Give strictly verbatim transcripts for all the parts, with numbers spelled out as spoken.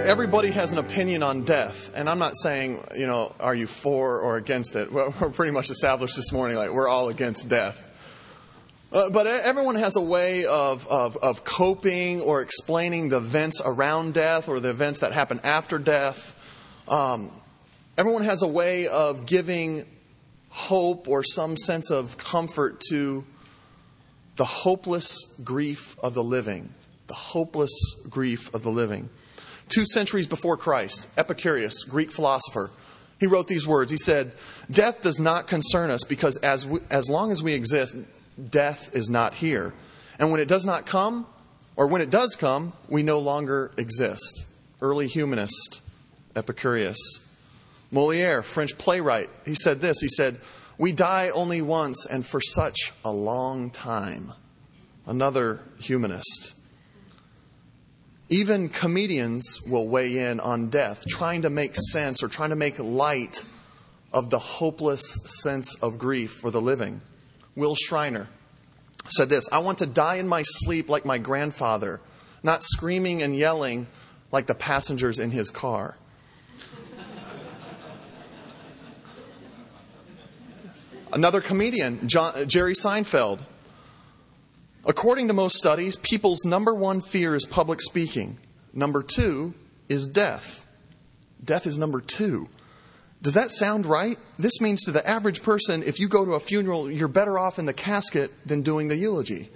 everybody has an opinion on death. And I'm not saying, you know, are you for or against it? Well, we're pretty much established this morning, like we're all against death. Uh, but everyone has a way of, of, of coping or explaining the events around death or the events that happen after death. Um, everyone has a way of giving hope or some sense of comfort to the hopeless grief of the living. The hopeless grief of the living. Two centuries before Christ, Epicurus, Greek philosopher, he wrote these words. He said, "Death does not concern us because as we, as long as we exist, death is not here. And when it does not come, or when it does come, we no longer exist." Early humanist, Epicurus. Molière, French playwright, he said this. He said, "We die only once and for such a long time." Another humanist. Even comedians will weigh in on death, trying to make sense or trying to make light of the hopeless sense of grief for the living. Will Schreiner said this, "I want to die in my sleep like my grandfather, not screaming and yelling like the passengers in his car." Another comedian, John, Jerry Seinfeld. "According to most studies, people's number one fear is public speaking. Number two is death." Death is number two. Does that sound right? This means to the average person, if you go to a funeral, you're better off in the casket than doing the eulogy.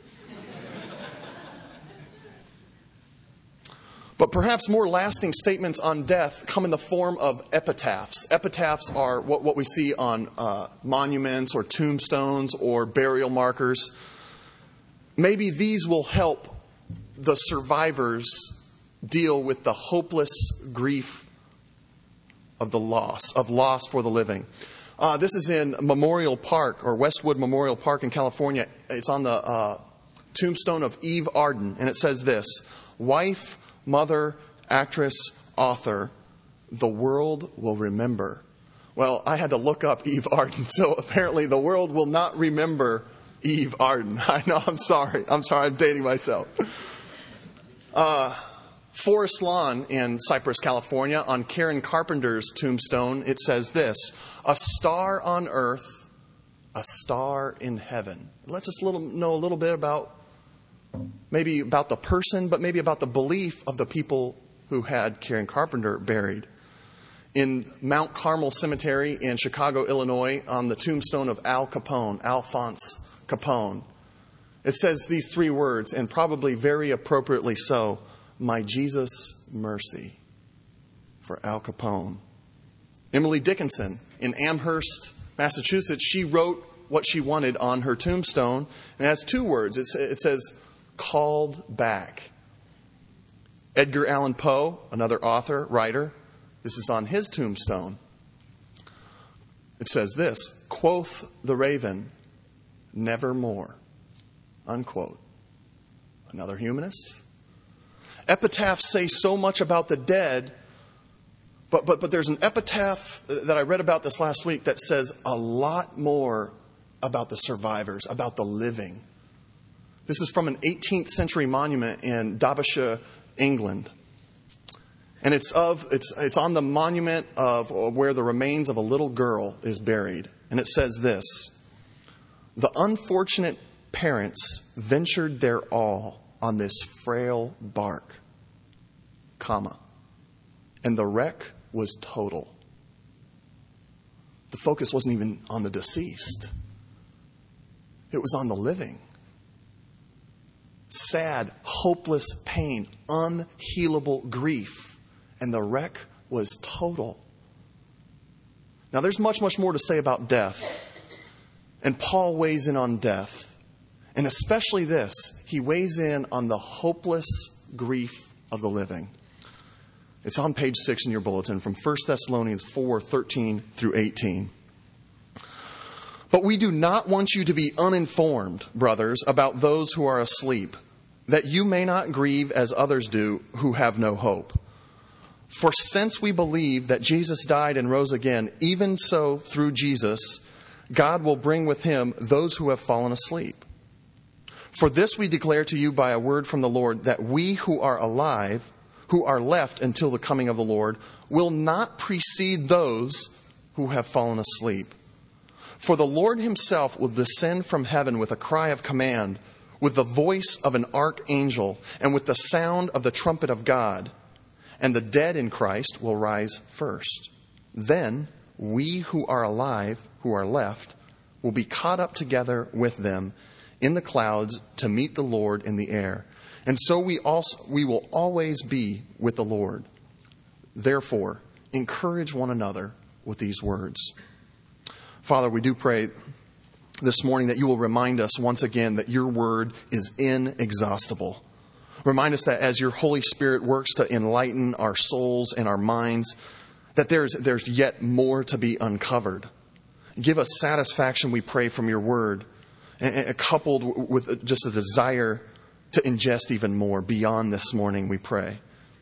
But perhaps more lasting statements on death come in the form of epitaphs. Epitaphs are what, what we see on uh, monuments or tombstones or burial markers. Maybe these will help the survivors deal with the hopeless grief of the loss, of loss for the living. Uh, this is in Memorial Park, or Westwood Memorial Park in California. It's on the uh, tombstone of Eve Arden, and it says this: "Wife, mother, actress, author, the world will remember." Well, I had to look up Eve Arden, so apparently the world will not remember Eve Arden. I know, I'm sorry. I'm sorry, I'm dating myself. Uh... Forest Lawn in Cypress, California, on Karen Carpenter's tombstone, it says this: "A star on earth, a star in heaven." It lets us little, know a little bit about, maybe about the person, but maybe about the belief of the people who had Karen Carpenter buried. In Mount Carmel Cemetery in Chicago, Illinois, on the tombstone of Al Capone, Alphonse Capone, it says these three words, and probably very appropriately so: "My Jesus, mercy," for Al Capone. Emily Dickinson in Amherst, Massachusetts, she wrote what she wanted on her tombstone. And it has two words. It's, it says, "called back." Edgar Allan Poe, another author, writer, this is on his tombstone. It says this: "Quoth the raven, nevermore," unquote. Another humanist. Epitaphs say so much about the dead, but, but, but there's an epitaph that I read about this last week that says a lot more about the survivors, about the living. This is from an eighteenth century monument in Derbyshire, England. And it's of it's it's on the monument of where the remains of a little girl is buried. And it says this: "The unfortunate parents ventured their all on this frail bark, comma, and the wreck was total." The focus wasn't even on the deceased. It was on the living. Sad, hopeless pain, unhealable grief, and the wreck was total. Now, there's much, much more to say about death. And Paul weighs in on death. And especially this, he weighs in on the hopeless grief of the living. It's on page six in your bulletin from First Thessalonians four, thirteen through eighteen. "But we do not want you to be uninformed, brothers, about those who are asleep, that you may not grieve as others do who have no hope. For since we believe that Jesus died and rose again, even so through Jesus, God will bring with him those who have fallen asleep. For this we declare to you by a word from the Lord, that we who are alive, who are left until the coming of the Lord will not precede those who have fallen asleep. For the Lord himself will descend from heaven with a cry of command, with the voice of an archangel, and with the sound of the trumpet of God. And the dead in Christ will rise first. Then we who are alive, who are left, will be caught up together with them in the clouds to meet the Lord in the air. And so we also we will always be with the Lord. Therefore, encourage one another with these words. Father, we do pray this morning that you will remind us once again that your word is inexhaustible. Remind us that as your Holy Spirit works to enlighten our souls and our minds, that there's there's yet more to be uncovered. Give us satisfaction, we pray, from your word, and, and coupled with just a desire to ingest even more beyond this morning, we pray.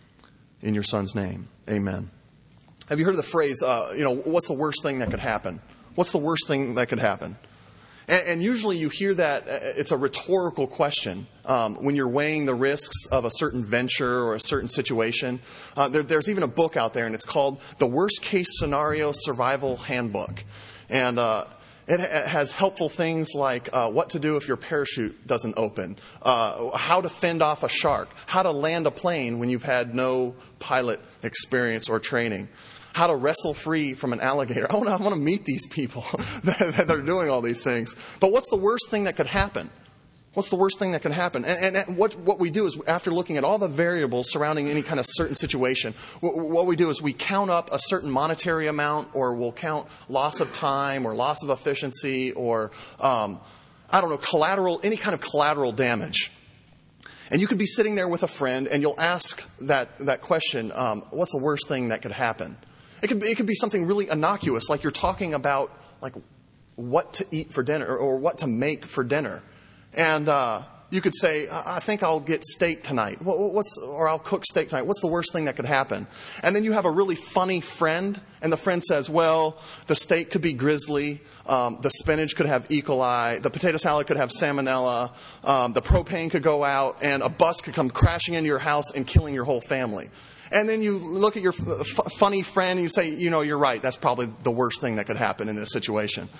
In your Son's name, amen. Have you heard of the phrase, uh, you know, what's the worst thing that could happen? What's the worst thing that could happen? And, and usually you hear that, it's a rhetorical question. Um, when you're weighing the risks of a certain venture or a certain situation. Uh, there, there's even a book out there, and it's called The Worst Case Scenario Survival Handbook. And uh, it, it has helpful things like uh, what to do if your parachute doesn't open, uh, how to fend off a shark, how to land a plane when you've had no pilot experience or training, how to wrestle free from an alligator. I want to, I want to meet these people that, that are doing all these things. But what's the worst thing that could happen? What's the worst thing that can happen? And, and what, what we do is, after looking at all the variables surrounding any kind of certain situation, what, what we do is we count up a certain monetary amount, or we'll count loss of time or loss of efficiency or, um, I don't know, collateral, any kind of collateral damage. And you could be sitting there with a friend and you'll ask that, that question, um, what's the worst thing that could happen? It could, it could be something really innocuous, like you're talking about like what to eat for dinner or, or what to make for dinner. And uh, you could say, I think I'll get steak tonight. What's, or I'll cook steak tonight. What's the worst thing that could happen? And then you have a really funny friend, and the friend says, well, the steak could be grizzly. Um, the spinach could have E. coli. The potato salad could have salmonella. Um, the propane could go out, and a bus could come crashing into your house and killing your whole family. And then you look at your f- funny friend and you say, you know, you're right. That's probably the worst thing that could happen in this situation.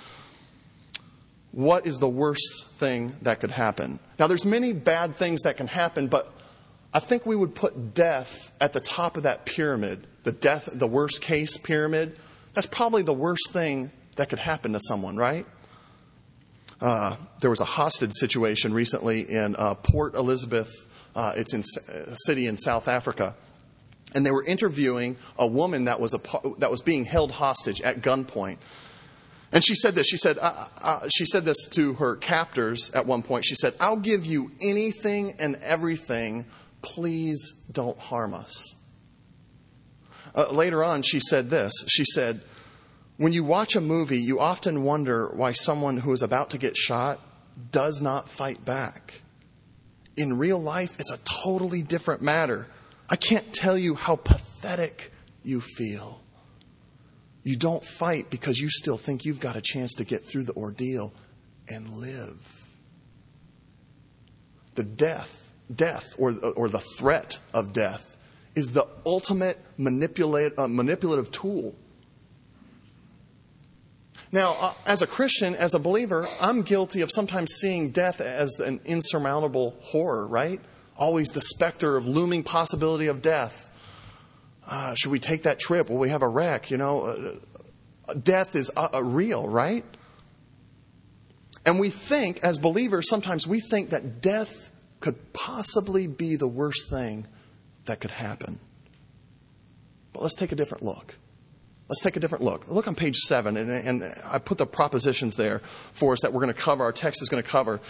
What is the worst thing that could happen? Now, there's many bad things that can happen, but I think we would put death at the top of that pyramid, the death, the worst case pyramid. That's probably the worst thing that could happen to someone, right? Uh, there was a hostage situation recently in uh, Port Elizabeth. Uh, it's in a city in South Africa. And they were interviewing a woman that was a, that was being held hostage at gunpoint. And she said this. She said, uh, uh, she said this to her captors at one point. She said, I'll give you anything and everything. Please don't harm us. Uh, later on, she said this. She said, when you watch a movie, you often wonder why someone who is about to get shot does not fight back. In real life, it's a totally different matter. I can't tell you how pathetic you feel. You don't fight because you still think you've got a chance to get through the ordeal and live. The death, death, or, or the threat of death is the ultimate manipulate, uh, manipulative tool. Now, uh, as a Christian, as a believer, I'm guilty of sometimes seeing death as an insurmountable horror, right? Always the specter of looming possibility of death. Uh, should we take that trip? Will we have a wreck? You know, uh, death is uh, uh, real, right? And we think, as believers, sometimes we think that death could possibly be the worst thing that could happen. But let's take a different look. Let's take a different look. Look on page seven, and, and I put the propositions there for us that we're going to cover, our text is going to cover.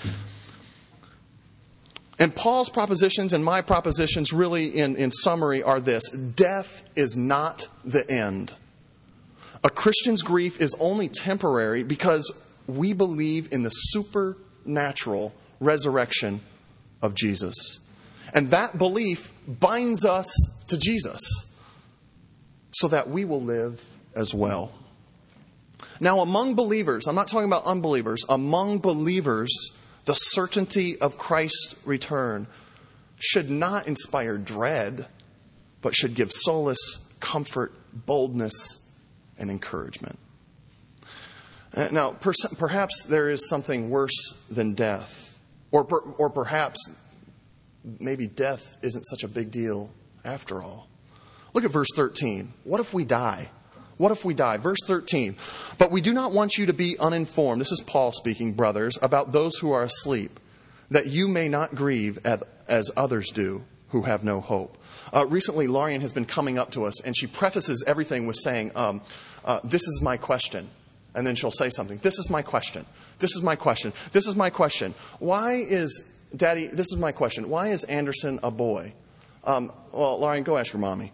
And Paul's propositions and my propositions really in, in summary are this. Death is not the end. A Christian's grief is only temporary because we believe in the supernatural resurrection of Jesus. And that belief binds us to Jesus so that we will live as well. Now, among believers, I'm not talking about unbelievers, among believers, the certainty of Christ's return should not inspire dread. but should give solace, comfort, boldness, and encouragement. Now, per- perhaps there is something worse than death. Or, per- or perhaps maybe death isn't such a big deal after all. Look at verse thirteen. What if we die? What if we die? Verse thirteen. But we do not want you to be uninformed. This is Paul speaking, brothers, about those who are asleep, that you may not grieve as, as others do who have no hope. Uh, recently, Lorian has been coming up to us, and she prefaces everything with saying, um, uh, this is my question. And then she'll say something. This is my question. This is my question. This is my question. Why is, Daddy, this is my question. Why is Anderson a boy? Um, well, Lorian, go ask your mommy.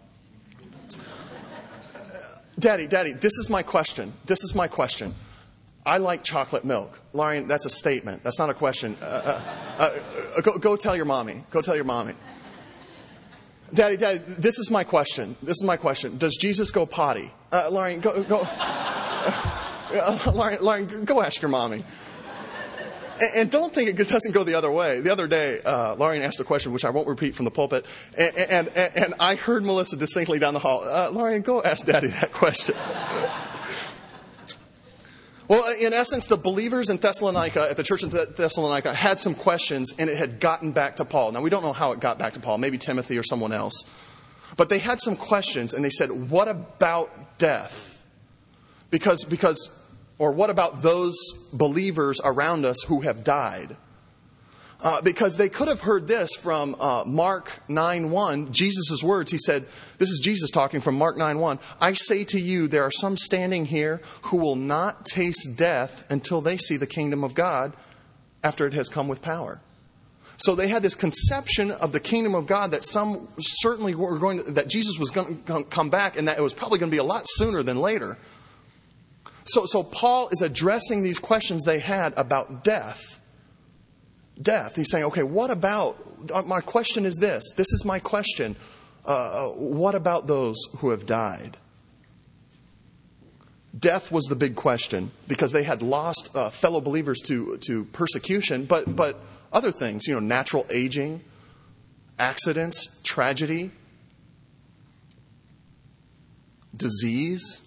Daddy, Daddy, this is my question. This is my question. I like chocolate milk. Lorian, that's a statement. That's not a question. Uh, uh, uh, go, go tell your mommy. Go tell your mommy. Daddy, Daddy, this is my question. This is my question. Does Jesus go potty? Uh, Lorian, go, go. Uh, Lorian, Lorian, go ask your mommy. And, and don't think it doesn't go the other way. The other day, uh, Lorian asked a question, which I won't repeat from the pulpit, and, and, and, and I heard Melissa distinctly down the hall. Uh, Lorian, go ask Daddy that question. Well, in essence, the believers in Thessalonica, at the church in Thessalonica, had some questions, and it had gotten back to Paul. Now, we don't know how it got back to Paul, maybe Timothy or someone else. But they had some questions, and they said, what about death? Because, because, or what about those believers around us who have died? Uh, because they could have heard this from uh, Mark nine one, Jesus' words. He said, this is Jesus talking from Mark nine one. I say to you, there are some standing here who will not taste death until they see the kingdom of God after it has come with power. So they had this conception of the kingdom of God that some certainly were going to, that Jesus was going to come back, and that it was probably going to be a lot sooner than later. So, so Paul is addressing these questions they had about death. Death. He's saying, okay, what about, my question is this. This is my question. Uh, what about those who have died? Death was the big question because they had lost uh, fellow believers to, to persecution, but, but other things, you know, natural aging, accidents, tragedy, disease.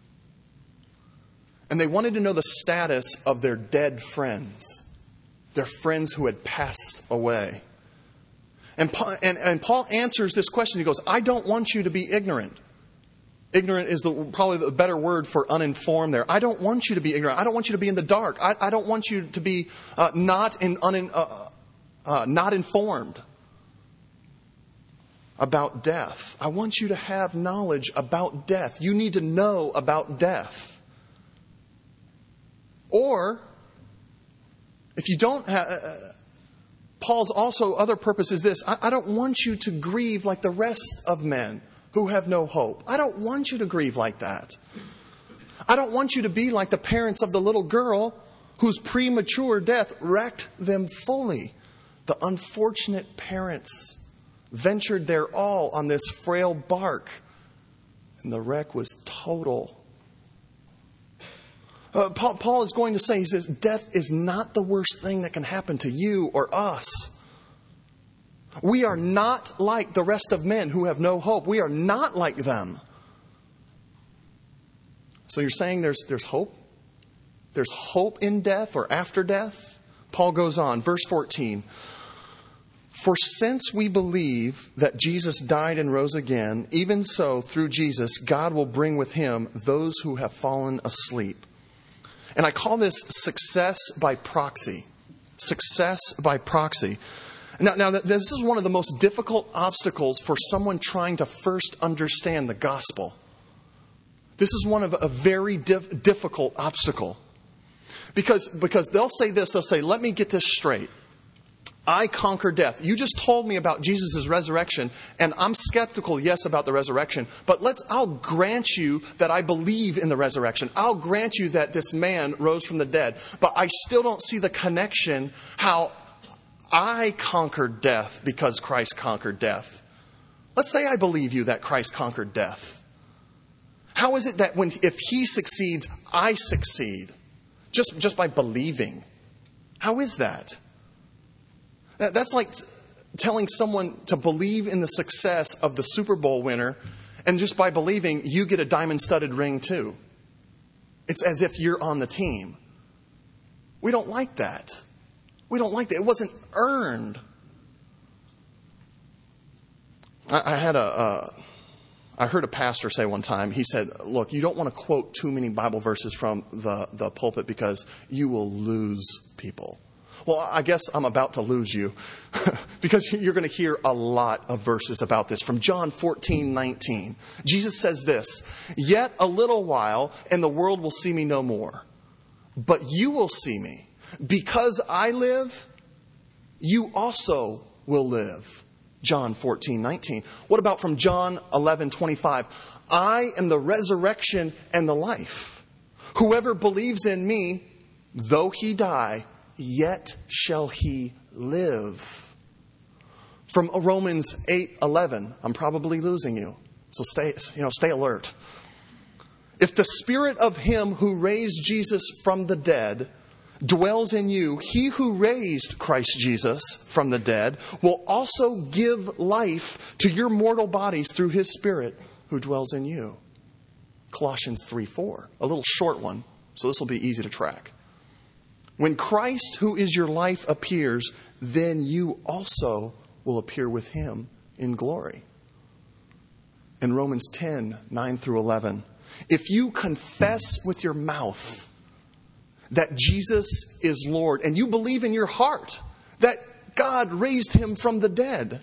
And they wanted to know the status of their dead friends. Their friends who had passed away. And, and, and Paul answers this question. He goes, I don't want you to be ignorant. Ignorant is the, probably the better word for uninformed there. I don't want you to be ignorant. I don't want you to be in the dark. I, I don't want you to be uh, not, in, un, uh, uh, not informed about death. I want you to have knowledge about death. You need to know about death. Or, if you don't have, uh, Paul's also other purpose is this. I, I don't want you to grieve like the rest of men who have no hope. I don't want you to grieve like that. I don't want you to be like the parents of the little girl whose premature death wrecked them fully. The unfortunate parents ventured their all on this frail bark, and the wreck was total. Uh, Paul, Paul is going to say, he says, death is not the worst thing that can happen to you or us. We are not like the rest of men who have no hope. We are not like them. So you're saying there's, there's hope? There's hope in death or after death? Paul goes on, verse fourteen. For since we believe that Jesus died and rose again, even so through Jesus, God will bring with him those who have fallen asleep. And I call this success by proxy. Success by proxy. Now, now, this is one of the most difficult obstacles for someone trying to first understand the gospel. This is one of a very diff- difficult obstacle. Because, because they'll say this, they'll say, let me get this straight. I conquer death. You just told me about Jesus' resurrection, and I'm skeptical, yes, about the resurrection, but let's, I'll grant you that I believe in the resurrection. I'll grant you that this man rose from the dead, but I still don't see the connection how I conquered death because Christ conquered death. Let's say I believe you that Christ conquered death. How is it that when, if he succeeds, I succeed? Just, just by believing. How is that? That's like telling someone to believe in the success of the Super Bowl winner, and just by believing, you get a diamond-studded ring too. It's as if you're on the team. We don't like that. We don't like that. It wasn't earned. I, I had a... a I heard a pastor say one time, he said, look, you don't want to quote too many Bible verses from the, the pulpit because you will lose people. Well, I guess I'm about to lose you because you're going to hear a lot of verses about this. From John fourteen nineteen, Jesus says this, "Yet a little while and the world will see me no more. But you will see me. Because I live, you also will live." John fourteen nineteen. What about from John eleven twenty-five? "I am the resurrection and the life. Whoever believes in me, though he die, yet shall he live." From Romans eight eleven. I'm probably losing you, so stay, you know, stay alert. "If the spirit of him who raised Jesus from the dead dwells in you, he who raised Christ Jesus from the dead will also give life to your mortal bodies through his Spirit who dwells in you." Colossians three four, a little short one, so this will be easy to track. "When Christ, who is your life, appears, then you also will appear with him in glory." In Romans ten nine through eleven, "If you confess with your mouth that Jesus is Lord, and you believe in your heart that God raised him from the dead,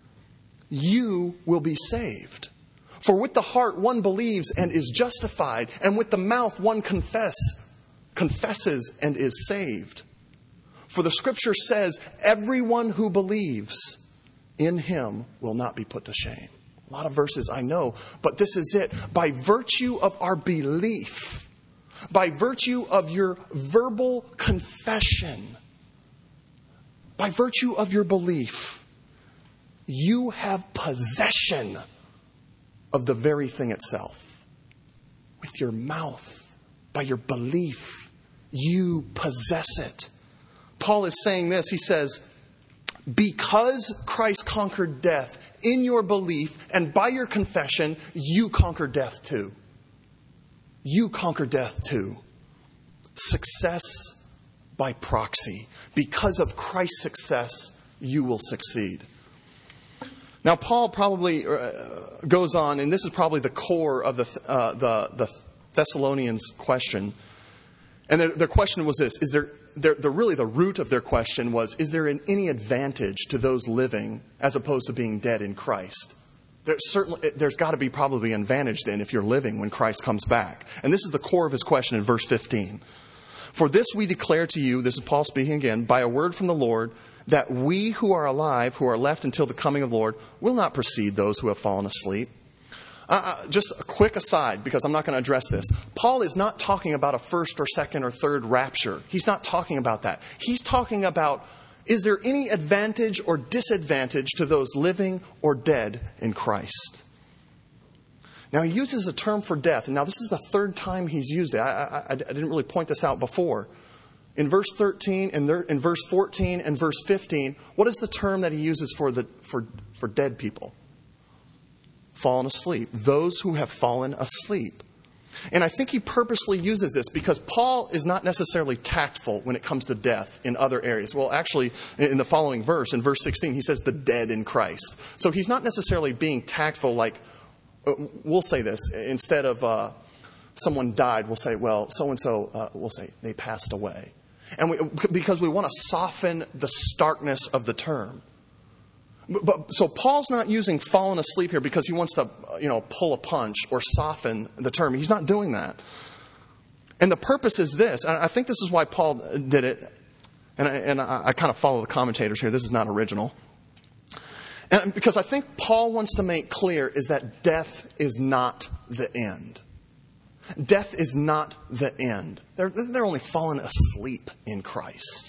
you will be saved. For with the heart one believes and is justified, and with the mouth one confess, confesses and is saved. For the scripture says, everyone who believes in him will not be put to shame." A lot of verses, I know, but this is it. By virtue of our belief, by virtue of your verbal confession, by virtue of your belief, you have possession of the very thing itself. With your mouth, by your belief, you possess it. Paul is saying this. He says, because Christ conquered death in your belief and by your confession, you conquer death too. You conquer death too. Success by proxy. Because of Christ's success, you will succeed. Now, Paul probably uh, goes on, and this is probably the core of the uh, the, the Thessalonians' question. And their, their question was this: Is there, their, the really the root of their question was, is there an, any advantage to those living as opposed to being dead in Christ? There certainly, there's got to be probably an advantage then if you're living when Christ comes back. And this is the core of his question in verse fifteen. "For this we declare to you," this is Paul speaking again, "by a word from the Lord, that we who are alive, who are left until the coming of the Lord, will not precede those who have fallen asleep." Uh, just a quick aside, because I'm not going to address this. Paul is not talking about a first or second or third rapture. He's not talking about that. He's talking about, is there any advantage or disadvantage to those living or dead in Christ? Now, he uses a term for death. And now this is the third time he's used it. I, I, I didn't really point this out before. In verse thirteen, and in verse fourteen, and verse fifteen, what is the term that he uses for the for, for dead people? Fallen asleep. Those who have fallen asleep. And I think he purposely uses this because Paul is not necessarily tactful when it comes to death in other areas. Well, actually, in the following verse, in verse sixteen, he says the dead in Christ. So he's not necessarily being tactful like, uh, we'll say this, instead of uh, someone died, we'll say, well, so-and-so, uh, we'll say they passed away. And we, because we want to soften the starkness of the term. But, but so Paul's not using fallen asleep here because he wants to, you know, pull a punch or soften the term. He's not doing that. And the purpose is this. And I think this is why Paul did it. And I, and I, I kind of follow the commentators here. This is not original. And because I think Paul wants to make clear is that death is not the end. Death is not the end. They're, they're only fallen asleep in Christ.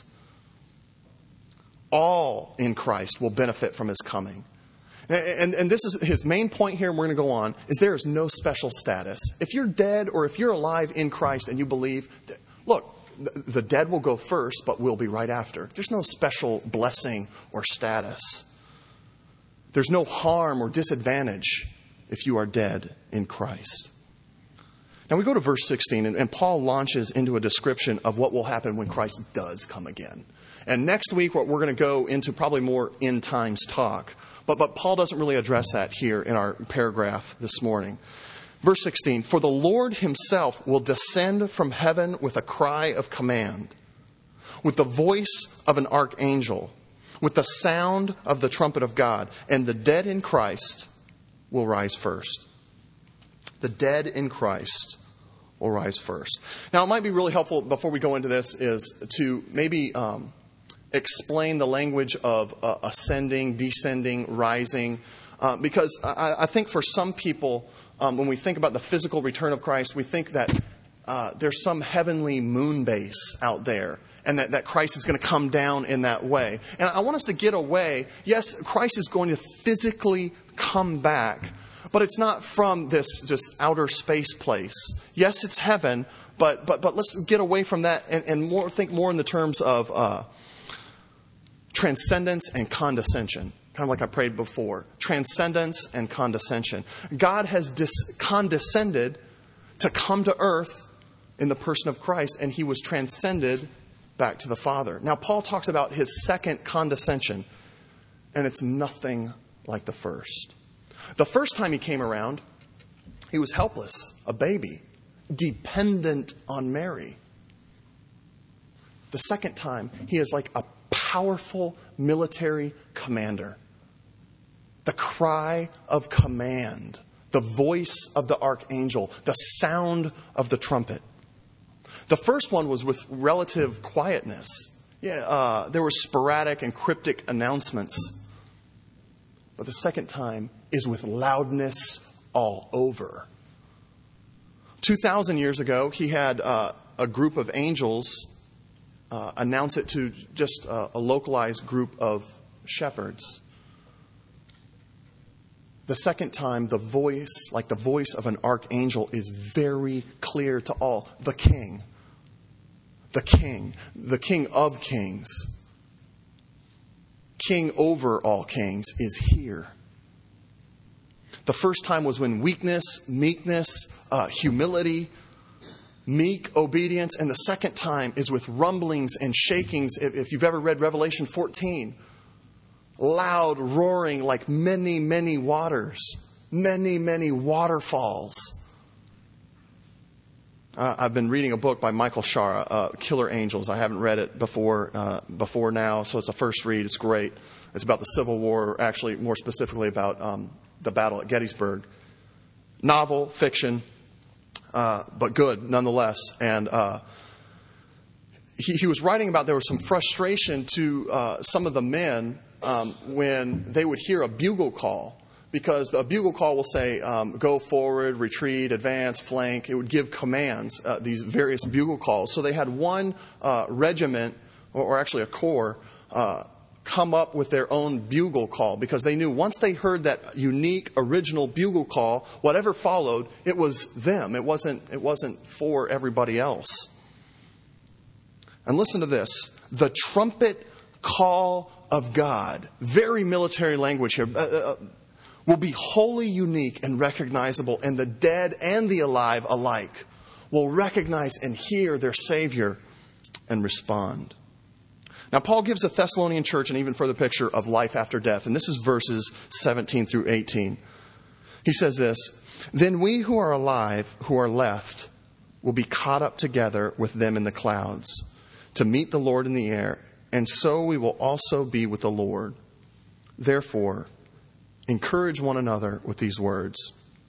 All in Christ will benefit from his coming. And, and this is his main point here, and we're going to go on, is there is no special status. If you're dead or if you're alive in Christ and you believe, that, look, the, the dead will go first, but we'll be right after. There's no special blessing or status. There's no harm or disadvantage if you are dead in Christ. Now we go to verse sixteen, and, and Paul launches into a description of what will happen when Christ does come again. And next week, what we're going to go into probably more end times talk. But, but Paul doesn't really address that here in our paragraph this morning. Verse sixteen, for the Lord himself will descend from heaven with a cry of command, with the voice of an archangel, with the sound of the trumpet of God, and the dead in Christ will rise first. The dead in Christ will rise first. Now, it might be really helpful before we go into this is to maybe um, explain the language of uh, ascending, descending, rising. Uh, because I, I think for some people, um, when we think about the physical return of Christ, we think that uh, there's some heavenly moon base out there. And that, that Christ is going to come down in that way. And I want us to get away. Yes, Christ is going to physically come back. But it's not from this just outer space place. Yes, it's heaven. But but but let's get away from that and, and more think more in the terms of uh, transcendence and condescension. Kind of like I prayed before. Transcendence and condescension. God has dis- condescended to come to earth in the person of Christ. And he was transcended back to the Father. Now, Paul talks about his second condescension, and it's nothing like the first. The first time he came around, he was helpless, a baby, dependent on Mary. The second time, he is like a powerful military commander. The cry of command, the voice of the archangel, the sound of the trumpet. The first one was with relative quietness. Yeah, uh, there were sporadic and cryptic announcements. But the second time is with loudness all over. two thousand years ago, he had uh, a group of angels uh, announce it to just a, a localized group of shepherds. The second time, the voice, like the voice of an archangel, is very clear to all. The King. The King. The King of kings. King over all kings is here. The first time was when weakness, meekness, uh, humility, meek obedience. And the second time is with rumblings and shakings. If, if you've ever read Revelation fourteen, loud roaring like many, many waters, many, many waterfalls. Uh, I've been reading a book by Michael Shara, uh, Killer Angels. I haven't read it before uh, before now, so it's a first read. It's great. It's about the Civil War, actually more specifically about um, the battle at Gettysburg. Novel, fiction, uh, but good nonetheless. And uh, he, he was writing about there was some frustration to uh, some of the men um, when they would hear a bugle call. Because the bugle call will say, um, go forward, retreat, advance, flank. It would give commands, uh, these various bugle calls. So they had one uh, regiment, or, or actually a corps, uh, come up with their own bugle call. Because they knew once they heard that unique, original bugle call, whatever followed, it was them. It wasn't, it wasn't for everybody else. And listen to this. The trumpet call of God. Very military language here. Uh, uh, will be wholly unique and recognizable, and the dead and the alive alike will recognize and hear their Savior and respond. Now, Paul gives the Thessalonian church an even further picture of life after death, and this is verses seventeen through eighteen. He says this, then we who are alive, who are left, will be caught up together with them in the clouds to meet the Lord in the air, and so we will also be with the Lord. Therefore, encourage one another with these words.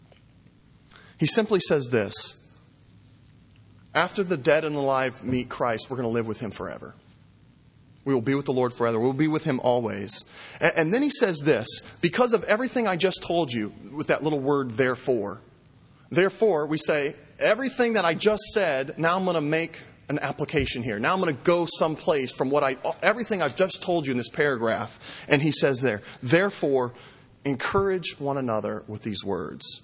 He simply says this. After the dead and alive meet Christ, we're going to live with him forever. We will be with the Lord forever. We'll be with him always. And, and then he says this. Because of everything I just told you with that little word, therefore. Therefore, we say, everything that I just said, now I'm going to make an application here. Now I'm going to go someplace from what I, everything I've just told you in this paragraph. And he says there, therefore, encourage one another with these words.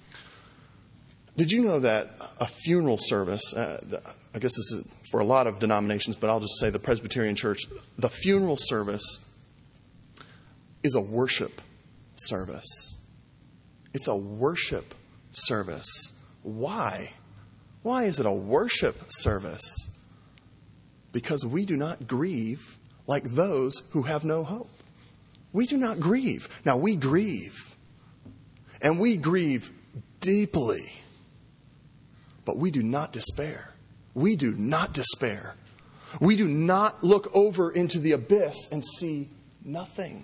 Did you know that a funeral service, uh, I guess this is for a lot of denominations, but I'll just say the Presbyterian Church, the funeral service is a worship service. It's a worship service. Why? Why is it a worship service? Because we do not grieve like those who have no hope. We do not grieve. Now, we grieve. And we grieve deeply. But we do not despair. We do not despair. We do not look over into the abyss and see nothing.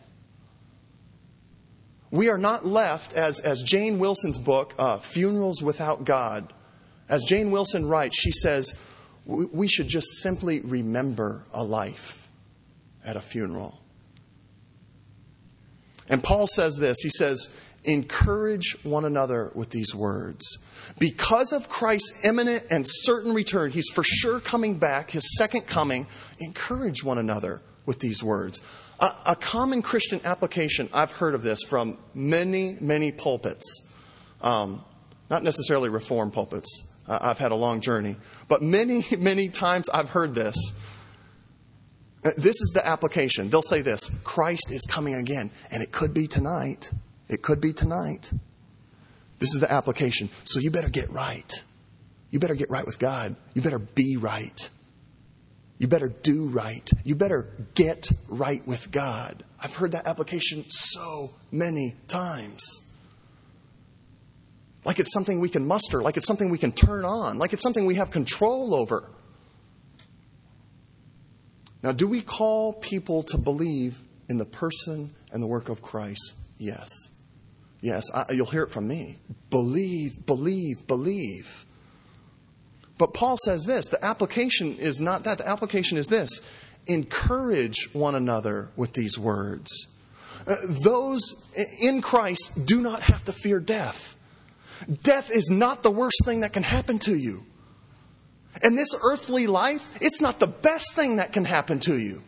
We are not left, as, as Jane Wilson's book, uh, Funerals Without God, as Jane Wilson writes, she says, we should just simply remember a life at a funeral. And Paul says this, he says, encourage one another with these words. Because of Christ's imminent and certain return, he's for sure coming back, his second coming, encourage one another with these words. A, a common Christian application, I've heard of this from many, many pulpits. Um, not necessarily Reformed pulpits. Uh, I've had a long journey. But many, many times I've heard this. This is the application. They'll say this, Christ is coming again. And it could be tonight. It could be tonight. This is the application. So you better get right. You better get right with God. You better be right. You better do right. You better get right with God. I've heard that application so many times. Like it's something we can muster. Like it's something we can turn on. Like it's something we have control over. Now, do we call people to believe in the person and the work of Christ? Yes. Yes, I, you'll hear it from me. Believe, believe, believe. But Paul says this, the application is not that. The application is this. Encourage one another with these words. Uh, those in Christ do not have to fear death. Death is not the worst thing that can happen to you. And this earthly life, it's not the best thing that can happen to you.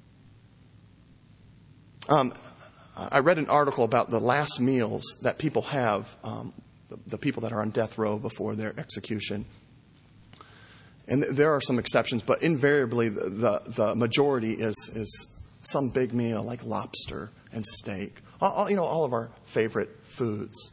Um, I read an article about the last meals that people have, um, the, the people that are on death row before their execution. And th- there are some exceptions, but invariably the, the, the majority is, is some big meal like lobster and steak. All, all, you know, all of our favorite foods.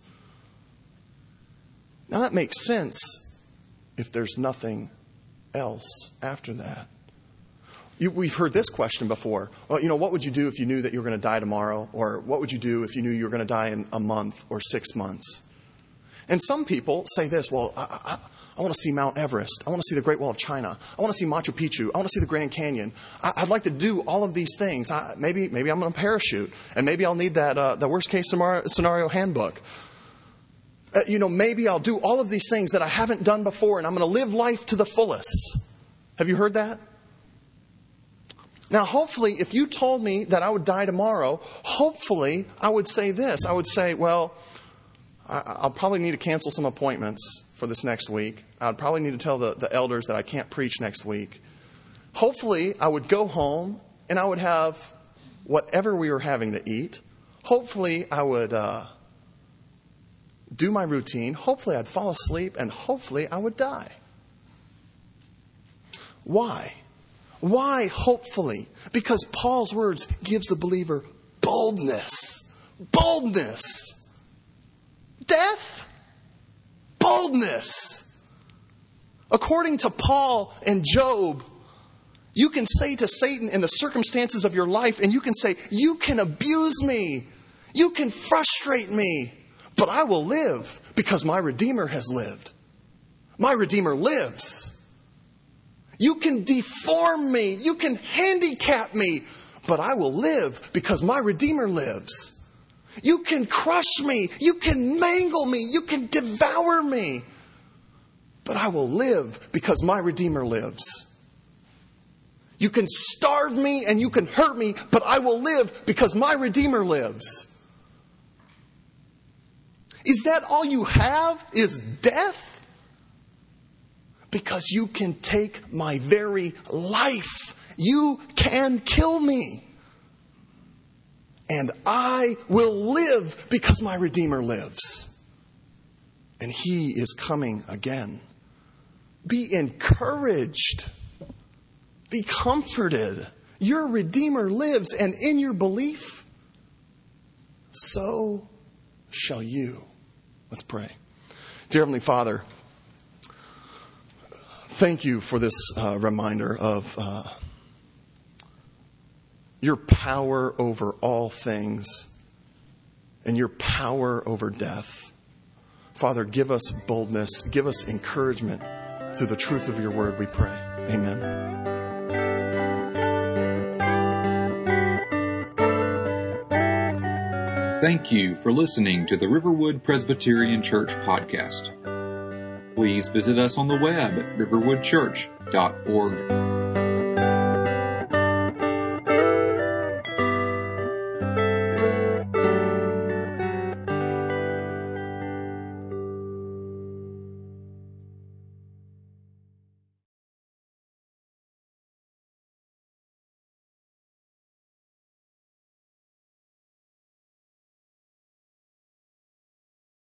Now that makes sense if there's nothing else after that. You, we've heard this question before. Well, you know, what would you do if you knew that you were going to die tomorrow? Or what would you do if you knew you were going to die in a month or six months? And some people say this, well, I, I, I want to see Mount Everest. I want to see the Great Wall of China. I want to see Machu Picchu. I want to see the Grand Canyon. I, I'd like to do all of these things. I, maybe maybe I'm going to parachute. And maybe I'll need that uh, the worst case scenario, scenario handbook. Uh, you know, maybe I'll do all of these things that I haven't done before, and I'm going to live life to the fullest. Have you heard that? Now, hopefully, if you told me that I would die tomorrow, hopefully I would say this. I would say, well, I, I'll probably need to cancel some appointments for this next week. I'd probably need to tell the, the elders that I can't preach next week. Hopefully, I would go home and I would have whatever we were having to eat. Hopefully, I would uh, do my routine. Hopefully, I'd fall asleep, and hopefully, I would die. Why? Why hopefully? Because Paul's words gives the believer boldness. Boldness. Death. Boldness. According to Paul and Job, you can say to Satan in the circumstances of your life, and you can say, you can abuse me. You can frustrate me. But I will live because my Redeemer has lived. My Redeemer lives. You can deform me. You can handicap me. But I will live because my Redeemer lives. You can crush me. You can mangle me. You can devour me. But I will live because my Redeemer lives. You can starve me and you can hurt me. But I will live because my Redeemer lives. Is that all you have? Is death? Because you can take my very life. You can kill me. And I will live because my Redeemer lives. And He is coming again. Be encouraged. Be comforted. Your Redeemer lives, and in your belief, so shall you. Let's pray. Dear Heavenly Father, thank you for this uh, reminder of uh, your power over all things and your power over death. Father, give us boldness, give us encouragement through the truth of your word, we pray. Amen. Thank you for listening to the Riverwood Presbyterian Church podcast. Please visit us on the web at riverwood church dot org.